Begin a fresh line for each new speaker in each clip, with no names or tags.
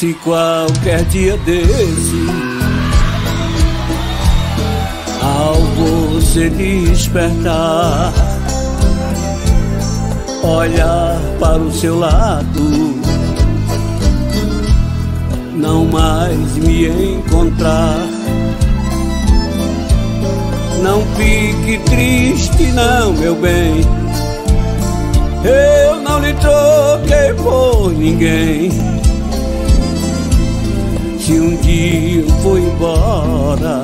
Se qualquer dia desse, ao você despertar, olhar para o seu lado, não mais me encontrar, não fique triste não, meu bem, eu não lhe troquei por ninguém. Se um dia eu for embora,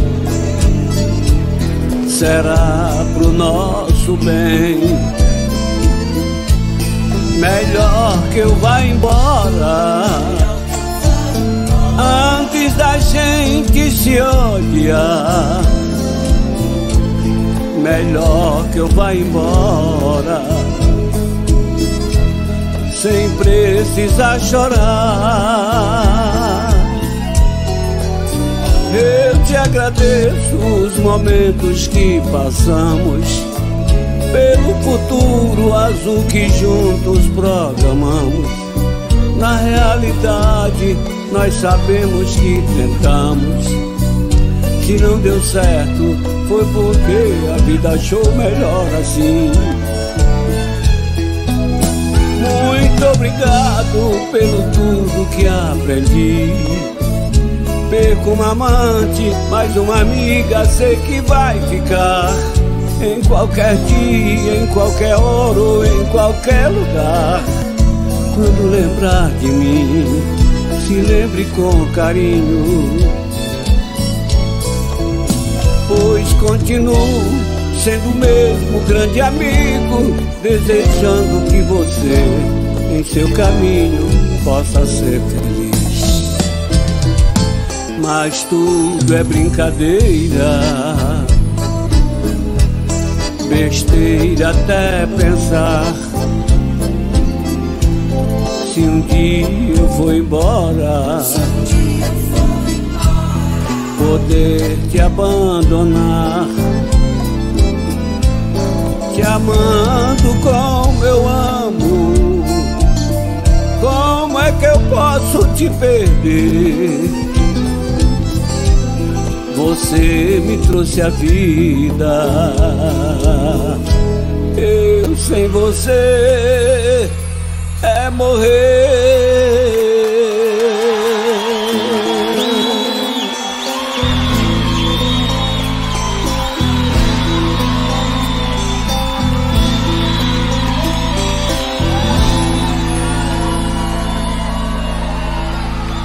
será pro nosso bem. Melhor que eu vá embora antes da gente se odiar. Melhor que eu vá embora sem precisar chorar. Eu te agradeço os momentos que passamos, pelo futuro azul que juntos programamos. Na realidade, nós sabemos que tentamos. Se não deu certo, foi porque a vida achou melhor assim. Muito obrigado pelo tudo que aprendi. Perco uma amante, mas uma amiga sei que vai ficar. Em qualquer dia, em qualquer hora ou em qualquer lugar. Quando lembrar de mim, se lembre com carinho, pois continuo sendo o mesmo grande amigo, desejando que você, em seu caminho, possa ser feliz. Mas tudo é brincadeira, besteira até pensar. Se um dia eu for embora, poder te abandonar, te amando como eu amo, como é que eu posso te perder? Você me trouxe a vida, eu sem você é morrer.